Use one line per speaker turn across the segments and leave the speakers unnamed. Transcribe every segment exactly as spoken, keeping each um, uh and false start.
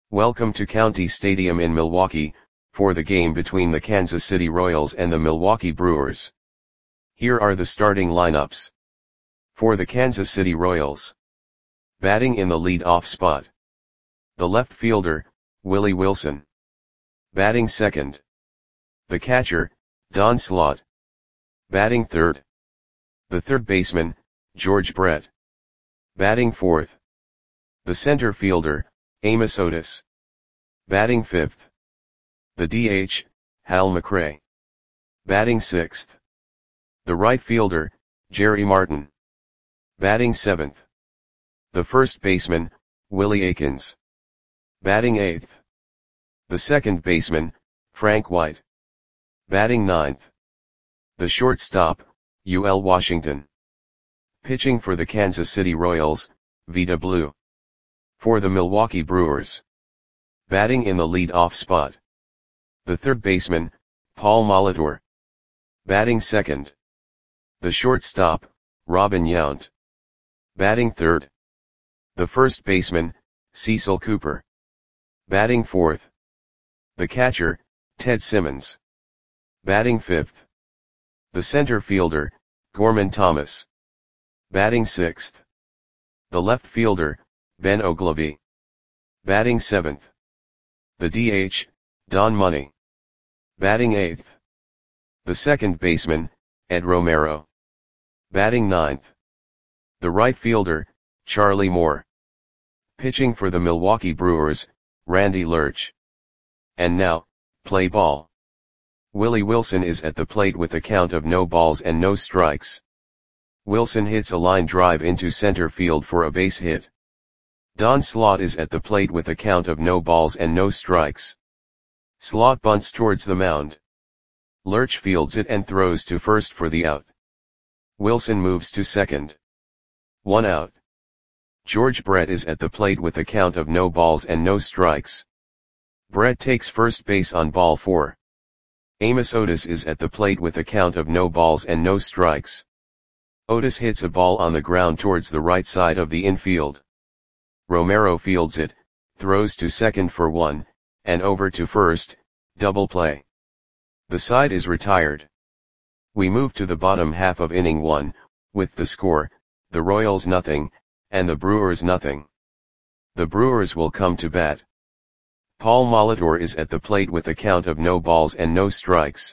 Welcome to County Stadium in Milwaukee, for the game between the Kansas City Royals and the Milwaukee Brewers. Here are the starting lineups. For the Kansas City Royals. Batting in the lead-off spot. The left fielder, Willie Wilson. Batting second. The catcher, Don Slaught. Batting third. The third baseman, George Brett. Batting fourth. The center fielder, Amos Otis. Batting fifth. The D H, Hal McRae. Batting sixth. The right fielder, Jerry Martin. Batting seventh. The first baseman, Willie Aikens. Batting eighth. The second baseman, Frank White. Batting ninth. The shortstop, U L Washington. Pitching for the Kansas City Royals, Vida Blue. For the Milwaukee Brewers. Batting in the lead-off spot. The third baseman, Paul Molitor. Batting second. The shortstop, Robin Yount. Batting third. The first baseman, Cecil Cooper. Batting fourth. The catcher, Ted Simmons. Batting fifth. The center fielder, Gorman Thomas. Batting sixth. The left fielder, Ben Oglivie. Batting seventh. The D H, Don Money. Batting eighth. The second baseman, Ed Romero. Batting ninth. The right fielder, Charlie Moore. Pitching for the Milwaukee Brewers, Randy Lerch. And now, play ball. Willie Wilson is at the plate with a count of no balls and no strikes. Wilson hits a line drive into center field for a base hit. Don Slaught is at the plate with a count of no balls and no strikes. Slaught bunts towards the mound. Lerch fields it and throws to first for the out. Wilson moves to second. One out. George Brett is at the plate with a count of no balls and no strikes. Brett takes first base on ball four. Amos Otis is at the plate with a count of no balls and no strikes. Otis hits a ball on the ground towards the right side of the infield. Romero fields it, throws to second for one, and over to first, double play. The side is retired. We move to the bottom half of inning one, with the score, the Royals nothing, and the Brewers nothing. The Brewers will come to bat. Paul Molitor is at the plate with a count of no balls and no strikes.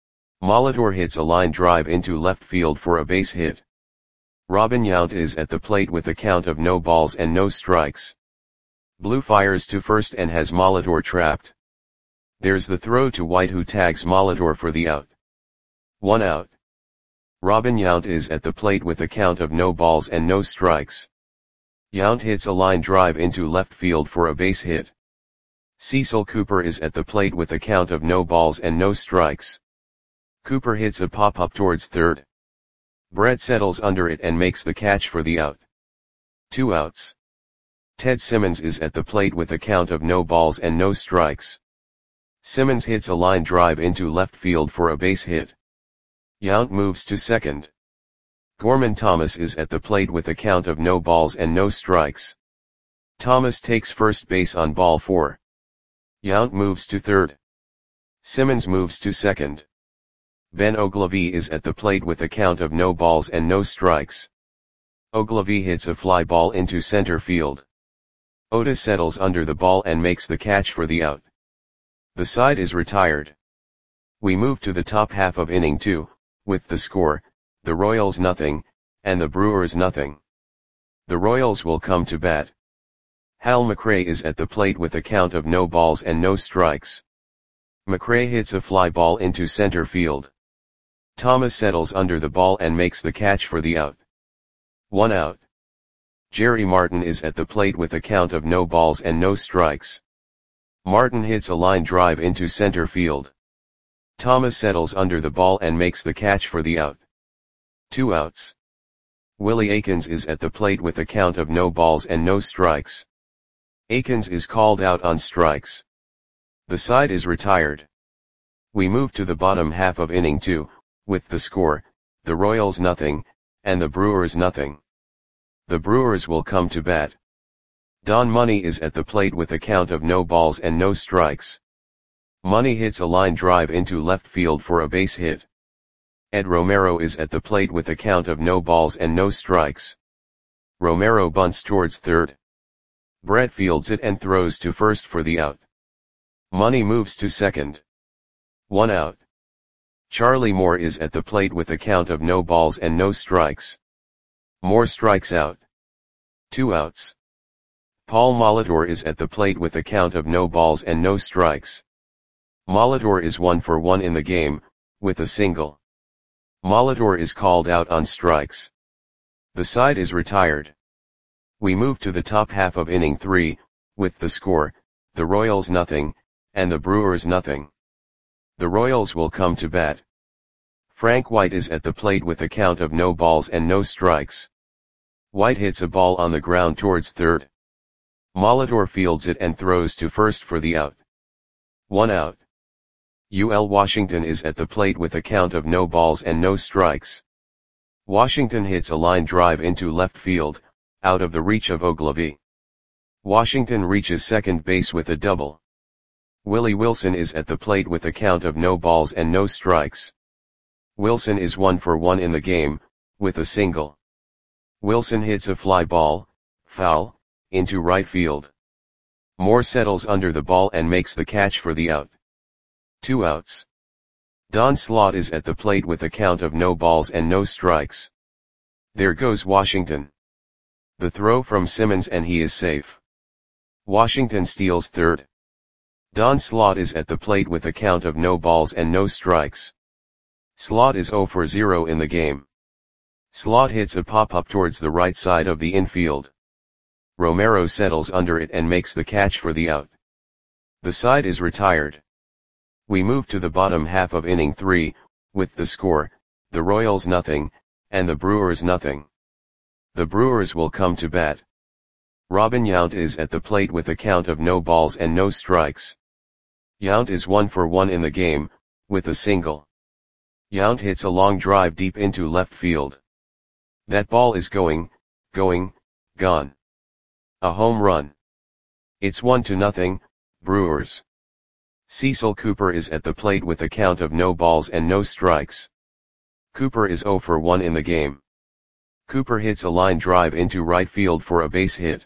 Molitor hits a line drive into left field for a base hit. Robin Yount is at the plate with a count of no balls and no strikes. Blue fires to first and has Molitor trapped. There's the throw to White, who tags Molitor for the out. One out. Robin Yount is at the plate with a count of no balls and no strikes. Yount hits a line drive into left field for a base hit. Cecil Cooper is at the plate with a count of no balls and no strikes. Cooper hits a pop-up towards third. Brett settles under it and makes the catch for the out. Two outs. Ted Simmons is at the plate with a count of no balls and no strikes. Simmons hits a line drive into left field for a base hit. Yount moves to second. Gorman Thomas is at the plate with a count of no balls and no strikes. Thomas takes first base on ball four. Yount moves to third. Simmons moves to second. Ben Oglivie is at the plate with a count of no balls and no strikes. Oglivie hits a fly ball into center field. Otis settles under the ball and makes the catch for the out. The side is retired. We move to the top half of inning two, with the score, the Royals nothing, and the Brewers nothing. The Royals will come to bat. Hal McRae is at the plate with a count of no balls and no strikes. McRae hits a fly ball into center field. Thomas settles under the ball and makes the catch for the out. One out. Jerry Martin is at the plate with a count of no balls and no strikes. Martin hits a line drive into center field. Thomas settles under the ball and makes the catch for the out. Two outs. Willie Aikens is at the plate with a count of no balls and no strikes. Aikens is called out on strikes. The side is retired. We move to the bottom half of inning two, with the score, the Royals nothing, and the Brewers nothing. The Brewers will come to bat. Don Money is at the plate with a count of no balls and no strikes. Money hits a line drive into left field for a base hit. Ed Romero is at the plate with a count of no balls and no strikes. Romero bunts towards third. Brett fields it and throws to first for the out. Money moves to second. One out. Charlie Moore is at the plate with a count of no balls and no strikes. Moore strikes out. Two outs. Paul Molitor is at the plate with a count of no balls and no strikes. Molitor is one for one in the game, with a single. Molitor is called out on strikes. The side is retired. We move to the top half of inning three, with the score, the Royals nothing, and the Brewers nothing. The Royals will come to bat. Frank White is at the plate with a count of no balls and no strikes. White hits a ball on the ground towards third. Molitor fields it and throws to first for the out. One out. U L Washington is at the plate with a count of no balls and no strikes. Washington hits a line drive into left field, out of the reach of Ogilvie. Washington reaches second base with a double. Willie Wilson is at the plate with a count of no balls and no strikes. Wilson is one for one in the game, with a single. Wilson hits a fly ball, foul, into right field. Moore settles under the ball and makes the catch for the out. Two outs. Don Slaught is at the plate with a count of no balls and no strikes. There goes Washington. The throw from Simmons and he is safe. Washington steals third. Don Slaught is at the plate with a count of no balls and no strikes. Slaught is zero for zero in the game. Slaught hits a pop-up towards the right side of the infield. Romero settles under it and makes the catch for the out. The side is retired. We move to the bottom half of inning three, with the score, the Royals nothing, and the Brewers nothing. The Brewers will come to bat. Robin Yount is at the plate with a count of no balls and no strikes. Yount is one for one in the game, with a single. Yount hits a long drive deep into left field. That ball is going, going, gone. A home run. It's one to nothing, Brewers. Cecil Cooper is at the plate with a count of no balls and no strikes. Cooper is zero for one in the game. Cooper hits a line drive into right field for a base hit.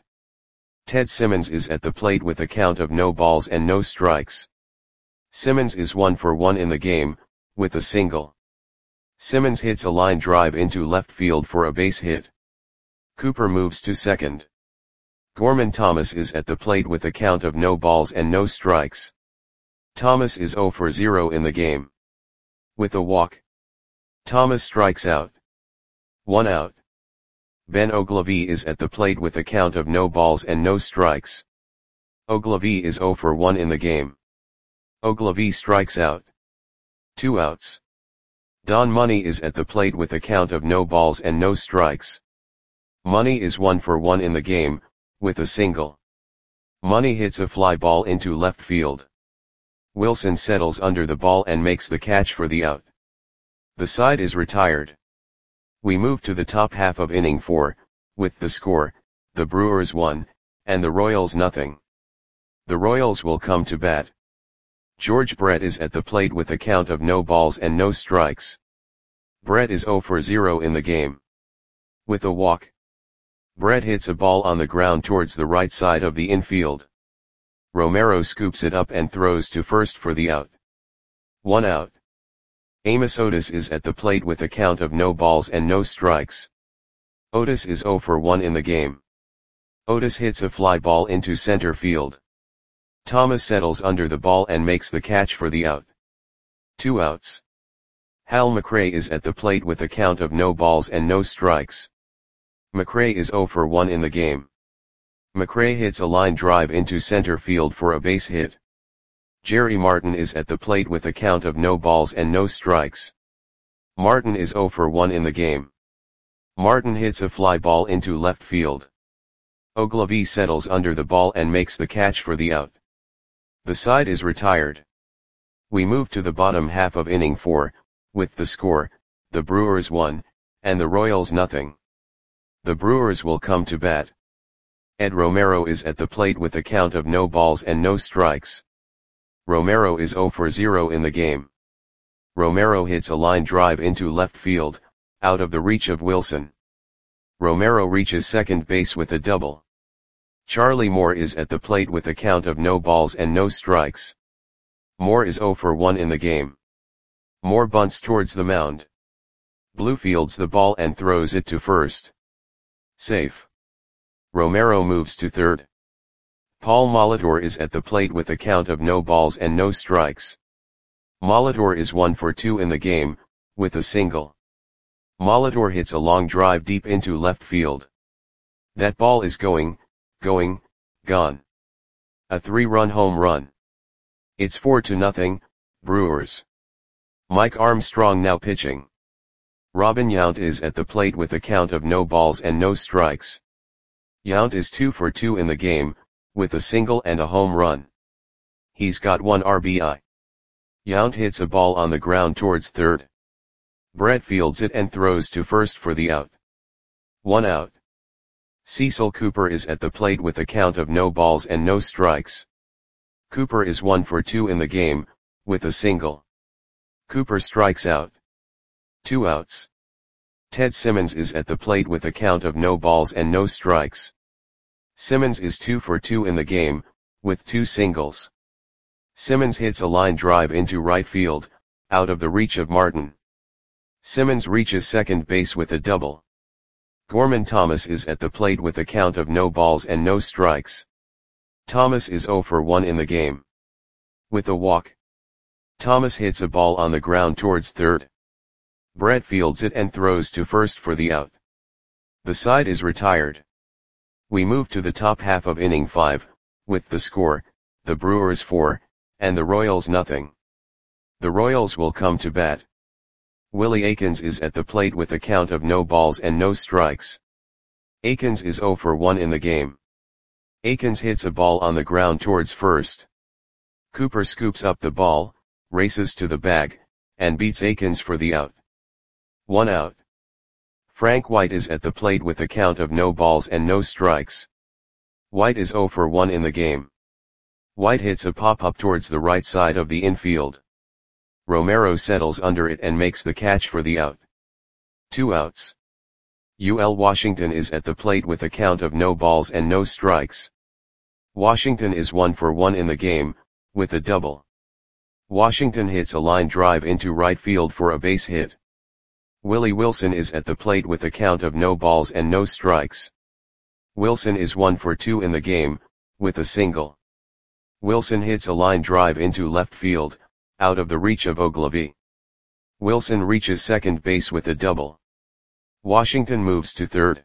Ted Simmons is at the plate with a count of no balls and no strikes. Simmons is one for one in the game, with a single. Simmons hits a line drive into left field for a base hit. Cooper moves to second. Gorman Thomas is at the plate with a count of no balls and no strikes. Thomas is zero for zero in the game. With a walk. Thomas strikes out. One out. Ben Ogilvie is at the plate with a count of no balls and no strikes. Ogilvie is zero for one in the game. Ogilvie strikes out. Two outs. Don Money is at the plate with a count of no balls and no strikes. Money is one for one in the game, with a single. Money hits a fly ball into left field. Wilson settles under the ball and makes the catch for the out. The side is retired. We move to the top half of inning four, with the score, the Brewers one, and the Royals nothing. The Royals will come to bat. George Brett is at the plate with a count of no balls and no strikes. Brett is zero for zero in the game. With a walk. Brett hits a ball on the ground towards the right side of the infield. Romero scoops it up and throws to first for the out. One out. Amos Otis is at the plate with a count of no balls and no strikes. Otis is zero for one in the game. Otis hits a fly ball into center field. Thomas settles under the ball and makes the catch for the out. Two outs. Hal McRae is at the plate with a count of no balls and no strikes. McRae is zero for one in the game. McRae hits a line drive into center field for a base hit. Jerry Martin is at the plate with a count of no balls and no strikes. Martin is zero for one in the game. Martin hits a fly ball into left field. Ogilvie settles under the ball and makes the catch for the out. The side is retired. We move to the bottom half of inning four, with the score, the Brewers one, and the Royals nothing. The Brewers will come to bat. Ed Romero is at the plate with a count of no balls and no strikes. Romero is zero for zero in the game. Romero hits a line drive into left field, out of the reach of Wilson. Romero reaches second base with a double. Charlie Moore is at the plate with a count of no balls and no strikes. Moore is zero for one in the game. Moore bunts towards the mound. Blue fields the ball and throws it to first. Safe. Romero moves to third. Paul Molitor is at the plate with a count of no balls and no strikes. Molitor is one for two in the game, with a single. Molitor hits a long drive deep into left field. That ball is going, going, gone. A three-run home run. It's four to nothing, Brewers. Mike Armstrong now pitching. Robin Yount is at the plate with a count of no balls and no strikes. Yount is two for two in the game, with a single and a home run. He's got one R B I. Yount hits a ball on the ground towards third. Brett fields it and throws to first for the out. One out. Cecil Cooper is at the plate with a count of no balls and no strikes. Cooper is one for two in the game, with a single. Cooper strikes out. Two outs. Ted Simmons is at the plate with a count of no balls and no strikes. Simmons is two for two in the game, with two singles. Simmons hits a line drive into right field, out of the reach of Martin. Simmons reaches second base with a double. Gorman Thomas is at the plate with a count of no balls and no strikes. Thomas is zero for one in the game. With a walk. Thomas hits a ball on the ground towards third. Brett fields it and throws to first for the out. The side is retired. We move to the top half of inning five, with the score, the Brewers four, and the Royals nothing. The Royals will come to bat. Willie Aikens is at the plate with a count of no balls and no strikes. Aikens is zero for one in the game. Aikens hits a ball on the ground towards first. Cooper scoops up the ball, races to the bag, and beats Aikens for the out. One out. Frank White is at the plate with a count of no balls and no strikes. White is zero for one in the game. White hits a pop-up towards the right side of the infield. Romero settles under it and makes the catch for the out. Two outs. U L Washington is at the plate with a count of no balls and no strikes. Washington is one for one in the game, with a double. Washington hits a line drive into right field for a base hit. Willie Wilson is at the plate with a count of no balls and no strikes. Wilson is one for two in the game, with a single. Wilson hits a line drive into left field, out of the reach of Ogilvy. Wilson reaches second base with a double. Washington moves to third.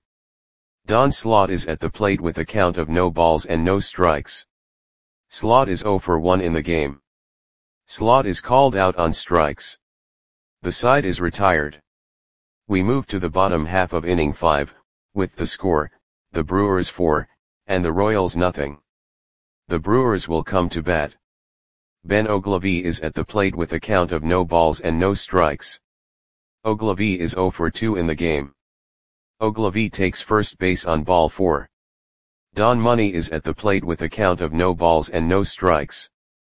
Don Slaught is at the plate with a count of no balls and no strikes. Slaught is zero for one in the game. Slaught is called out on strikes. The side is retired. We move to the bottom half of inning five, with the score, the Brewers four, and the Royals nothing. The Brewers will come to bat. Ben Ogilvy is at the plate with a count of no balls and no strikes. Ogilvy is zero for two in the game. Ogilvy takes first base on ball four. Don Money is at the plate with a count of no balls and no strikes.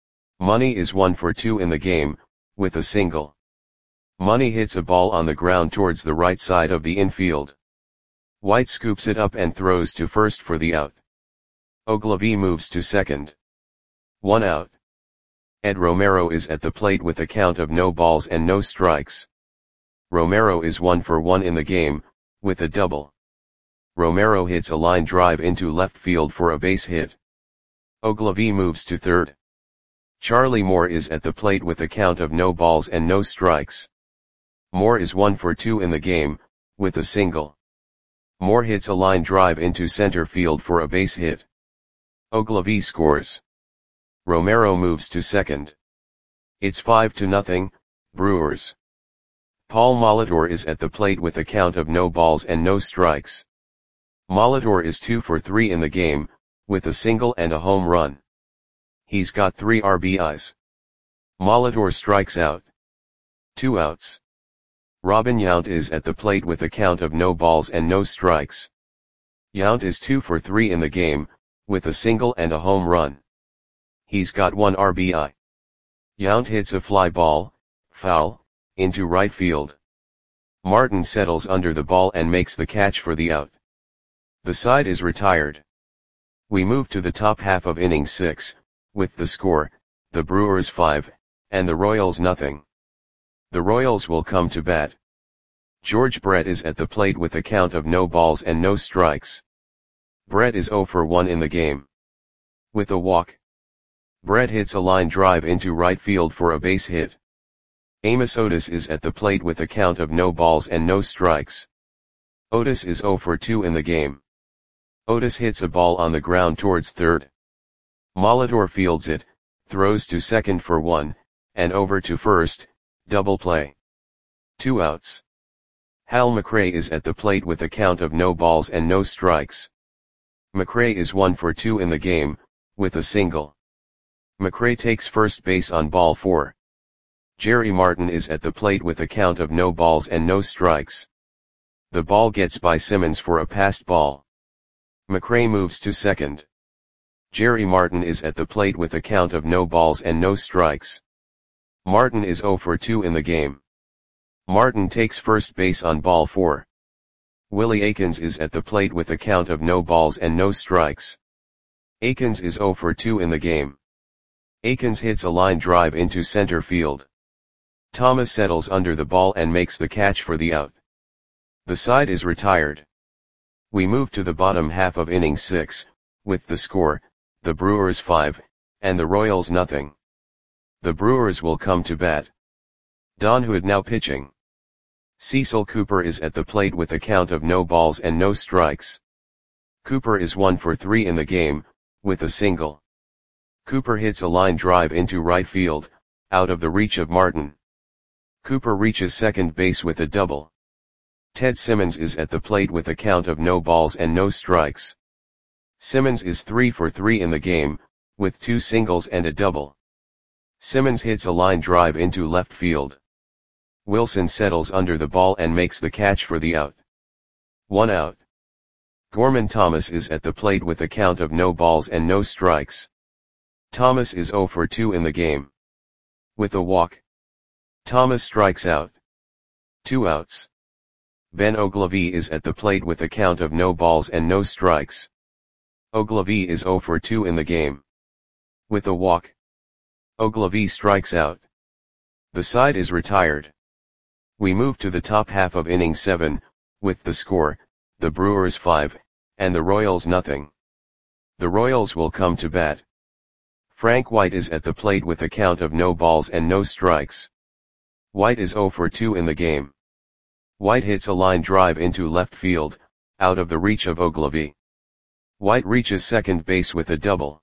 Money is one for two in the game, with a single. Money hits a ball on the ground towards the right side of the infield. White scoops it up and throws to first for the out. Ogilvy moves to second. One out. Ed Romero is at the plate with a count of no balls and no strikes. Romero is one for one in the game, with a double. Romero hits a line drive into left field for a base hit. Ogilvy moves to third. Charlie Moore is at the plate with a count of no balls and no strikes. Moore is one for two in the game, with a single. Moore hits a line drive into center field for a base hit. Ogilvy scores. Romero moves to second. It's five to nothing, Brewers. Paul Molitor is at the plate with a count of no balls and no strikes. Molitor is two for three in the game, with a single and a home run. He's got three R B Is. Molitor strikes out. Two outs. Robin Yount is at the plate with a count of no balls and no strikes. Yount is two for three in the game, with a single and a home run. He's got one R B I. Yount hits a fly ball, foul, into right field. Martin settles under the ball and makes the catch for the out. The side is retired. We move to the top half of inning six, with the score, the Brewers five, and the Royals nothing. The Royals will come to bat. George Brett is at the plate with a count of no balls and no strikes. Brett is zero for one in the game. With a walk, Brett hits a line drive into right field for a base hit. Amos Otis is at the plate with a count of no balls and no strikes. Otis is zero for two in the game. Otis hits a ball on the ground towards third. Molitor fields it, throws to second for one, and over to first, double play. Two outs. Hal McRae is at the plate with a count of no balls and no strikes. McRae is one for two in the game, with a single. McRae takes first base on ball four. Jerry Martin is at the plate with a count of no balls and no strikes. The ball gets by Simmons for a passed ball. McRae moves to second. Jerry Martin is at the plate with a count of no balls and no strikes. Martin is zero for two in the game. Martin takes first base on ball four. Willie Aikens is at the plate with a count of no balls and no strikes. Aikens is zero for two in the game. Aikens hits a line drive into center field. Thomas settles under the ball and makes the catch for the out. The side is retired. We move to the bottom half of inning six, with the score, the Brewers five, and the Royals nothing. The Brewers will come to bat. Don Hood now pitching. Cecil Cooper is at the plate with a count of no balls and no strikes. Cooper is one for three in the game, with a single. Cooper hits a line drive into right field, out of the reach of Martin. Cooper reaches second base with a double. Ted Simmons is at the plate with a count of no balls and no strikes. Simmons is three for three in the game, with two singles and a double. Simmons hits a line drive into left field. Wilson settles under the ball and makes the catch for the out. One out. Gorman Thomas is at the plate with a count of no balls and no strikes. Thomas is zero for two in the game. With a walk, Thomas strikes out. Two outs. Ben Ogilvie is at the plate with a count of no balls and no strikes. Ogilvie is zero for two in the game. With a walk, Ogilvie strikes out. The side is retired. We move to the top half of inning seven, with the score, the Brewers five, and the Royals nothing. The Royals will come to bat. Frank White is at the plate with a count of no balls and no strikes. White is zero for two in the game. White hits a line drive into left field, out of the reach of Ogilvie. White reaches second base with a double.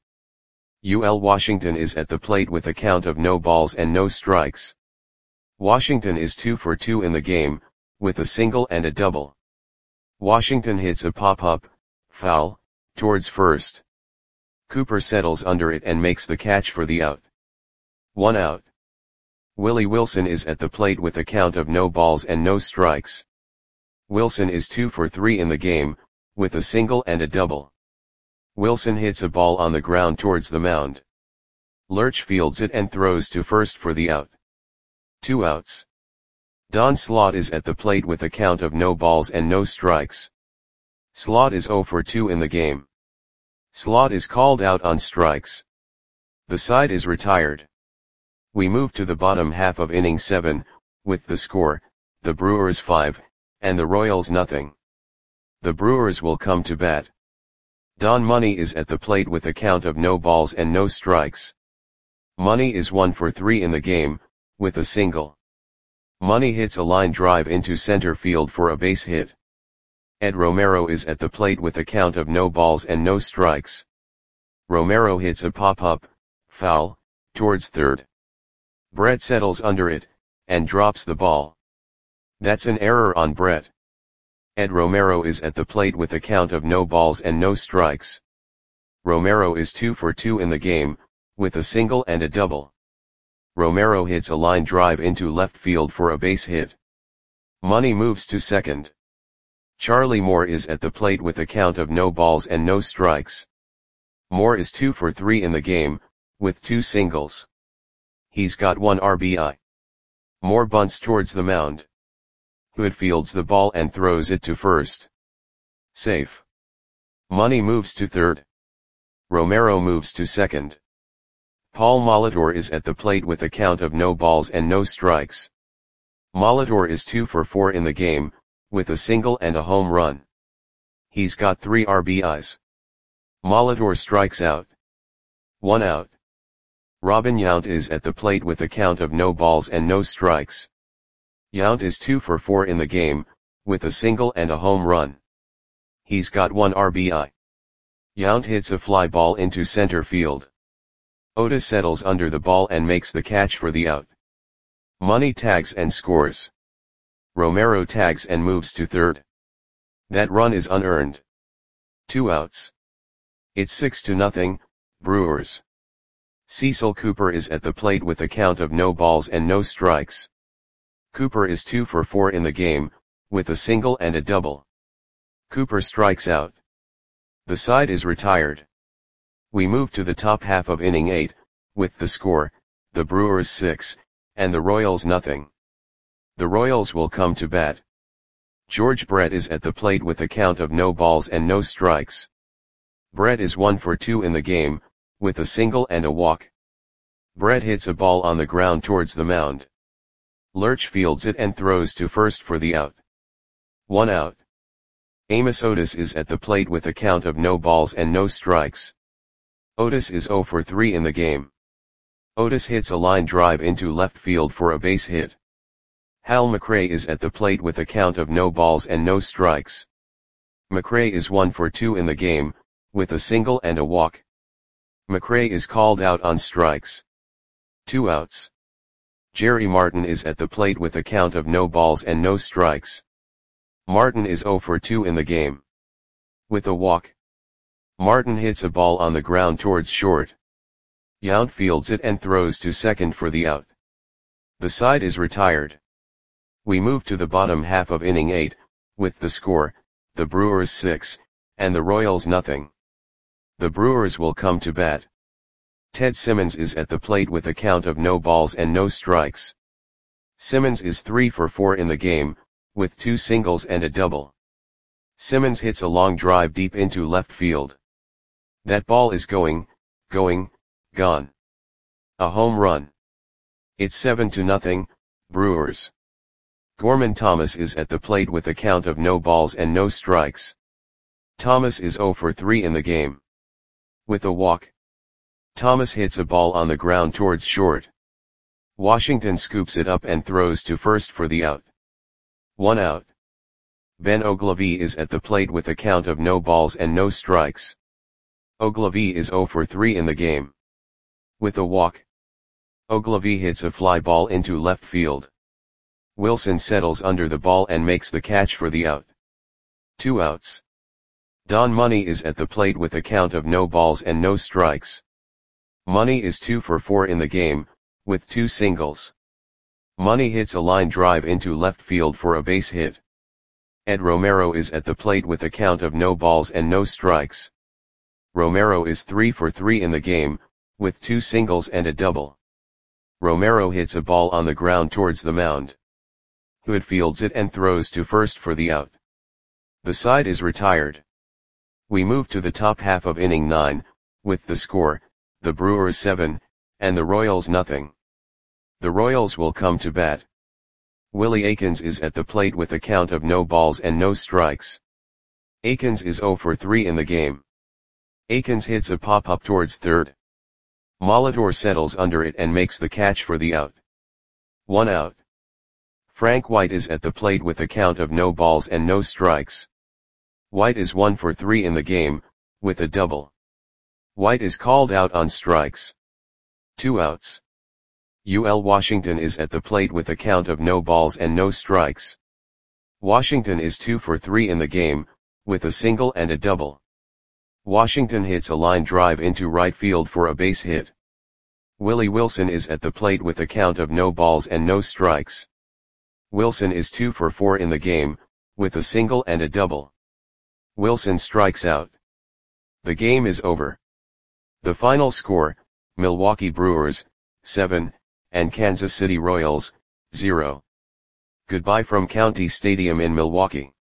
U L Washington is at the plate with a count of no balls and no strikes. Washington is two for two in the game, with a single and a double. Washington hits a pop-up, foul, towards first. Cooper settles under it and makes the catch for the out. One out. Willie Wilson is at the plate with a count of no balls and no strikes. Wilson is two for three in the game, with a single and a double. Wilson hits a ball on the ground towards the mound. Lurch fields it and throws to first for the out. Two outs. Don Slaught is at the plate with a count of no balls and no strikes. Slaught is zero for two in the game. Slaught is called out on strikes. The side is retired. We move to the bottom half of inning seven, with the score, the Brewers five, and the Royals nothing. The Brewers will come to bat. Don Money is at the plate with a count of no balls and no strikes. Money is one for three in the game, with a single. Money hits a line drive into center field for a base hit. Ed Romero is at the plate with a count of no balls and no strikes. Romero hits a pop-up, foul, towards third. Brett settles under it, and drops the ball. That's an error on Brett. Ed Romero is at the plate with a count of no balls and no strikes. Romero is two for two in the game, with a single and a double. Romero hits a line drive into left field for a base hit. Money moves to second. Charlie Moore is at the plate with a count of no balls and no strikes. Moore is two for three in the game, with two singles. He's got one R B I. Moore bunts towards the mound. Hood fields the ball and throws it to first. Safe. Money moves to third. Romero moves to second. Paul Molitor is at the plate with a count of no balls and no strikes. Molitor is two for four in the game, with a single and a home run. He's got three R B Is. Molitor strikes out. One out. Robin Yount is at the plate with a count of no balls and no strikes. Yount is two for four in the game, with a single and a home run. He's got one R B I. Yount hits a fly ball into center field. Otis settles under the ball and makes the catch for the out. Money tags and scores. Romero tags and moves to third. That run is unearned. Two outs. It's six to nothing, Brewers. Cecil Cooper is at the plate with a count of no balls and no strikes. Cooper is two for four in the game, with a single and a double. Cooper strikes out. The side is retired. We move to the top half of inning eight, with the score, the Brewers six, and the Royals nothing. The Royals will come to bat. George Brett is at the plate with a count of no balls and no strikes. Brett is one for two in the game, with a single and a walk. Brett hits a ball on the ground towards the mound. Lurch fields it and throws to first for the out. One out. Amos Otis is at the plate with a count of no balls and no strikes. Otis is zero for three in the game. Otis hits a line drive into left field for a base hit. Hal McRae is at the plate with a count of no balls and no strikes. McRae is one for two in the game, with a single and a walk. McRae is called out on strikes. Two outs. Jerry Martin is at the plate with a count of no balls and no strikes. Martin is zero for two in the game. With a walk. Martin hits a ball on the ground towards short. Yount fields it and throws to second for the out. The side is retired. We move to the bottom half of inning eight, with the score, the Brewers six, and the Royals nothing. The Brewers will come to bat. Ted Simmons is at the plate with a count of no balls and no strikes. Simmons is three for four in the game, with two singles and a double. Simmons hits a long drive deep into left field. That ball is going, going, gone. A home run. It's seven to nothing, Brewers. Gorman Thomas is at the plate with a count of no balls and no strikes. Thomas is zero for three in the game. With a walk. Thomas hits a ball on the ground towards short. Washington scoops it up and throws to first for the out. One out. Ben Ogilvie is at the plate with a count of no balls and no strikes. Ogilvie is zero for three in the game. With a walk. Ogilvie hits a fly ball into left field. Wilson settles under the ball and makes the catch for the out. Two outs. Don Money is at the plate with a count of no balls and no strikes. Money is two for four in the game, with two singles. Money hits a line drive into left field for a base hit. Ed Romero is at the plate with a count of no balls and no strikes. Romero is three for three in the game, with two singles and a double. Romero hits a ball on the ground towards the mound. Hood fields it and throws to first for the out. The side is retired. We move to the top half of inning nine, with the score, the Brewers seven, and the Royals nothing. The Royals will come to bat. Willie Aikens is at the plate with a count of no balls and no strikes. Aikens is zero for three in the game. Aikens hits a pop-up towards third. Molitor settles under it and makes the catch for the out. One out. Frank White is at the plate with a count of no balls and no strikes. White is one for three in the game, with a double. White is called out on strikes. Two outs. U L Washington is at the plate with a count of no balls and no strikes. Washington is two for three in the game, with a single and a double. Washington hits a line drive into right field for a base hit. Willie Wilson is at the plate with a count of no balls and no strikes. Wilson is two for four in the game, with a single and a double. Wilson strikes out. The game is over. The final score, Milwaukee Brewers, seven, and Kansas City Royals, zero. Goodbye from County Stadium in Milwaukee.